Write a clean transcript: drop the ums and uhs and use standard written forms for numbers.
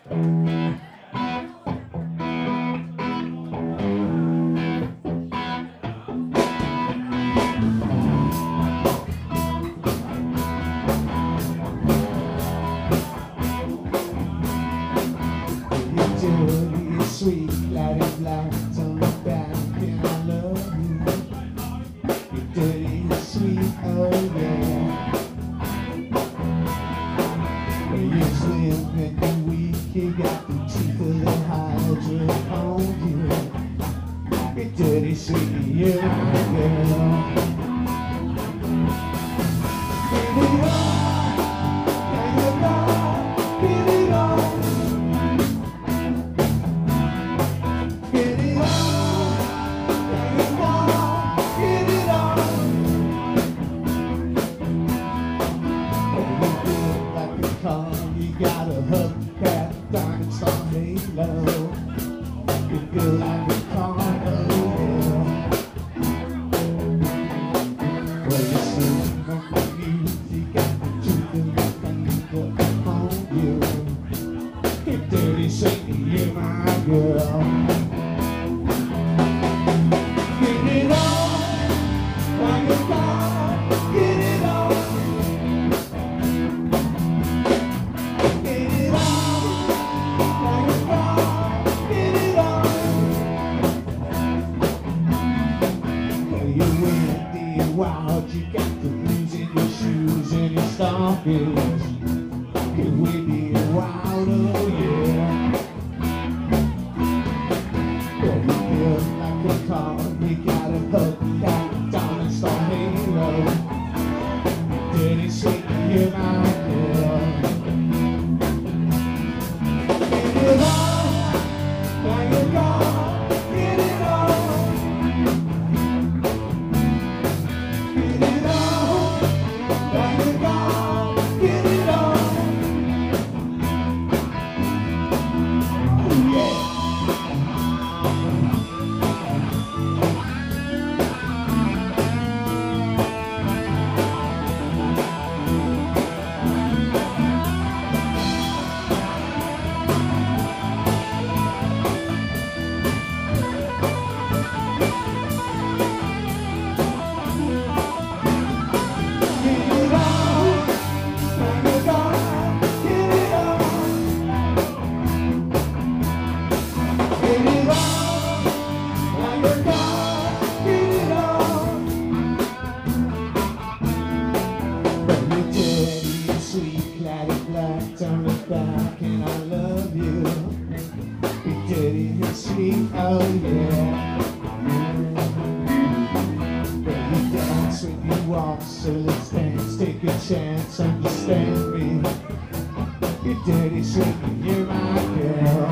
Dirty, sweet, lighted lights on the back, and I love you. You're dirty, sweet, oh yeah. You're slim and you're weak, you got the teeth of the hydrant on you. You're dirty, sweet, you're my girl. Give it all, can you go? Give it all. You got a hubcap, diamond star halo. You feel like a car, oh yeah. Well, you see from the news, you got the truth of the thunder on you. You're dirty, shady, you're my girl. Get it on, like a car, get it on. Wild, you got the blues in your shoes and your stockings. Can we be wild, oh yeah. Well, you feel like a car, you got a hook, got a diamond star halo. Dirty, sweet, you're my girl. Get it on, like a car, get it on. On the back, and I love you. You're dirty and sweet, oh yeah. When you dance, when you walk, so let's dance, take a chance, understand me. You're dirty, sweet, you're my girl.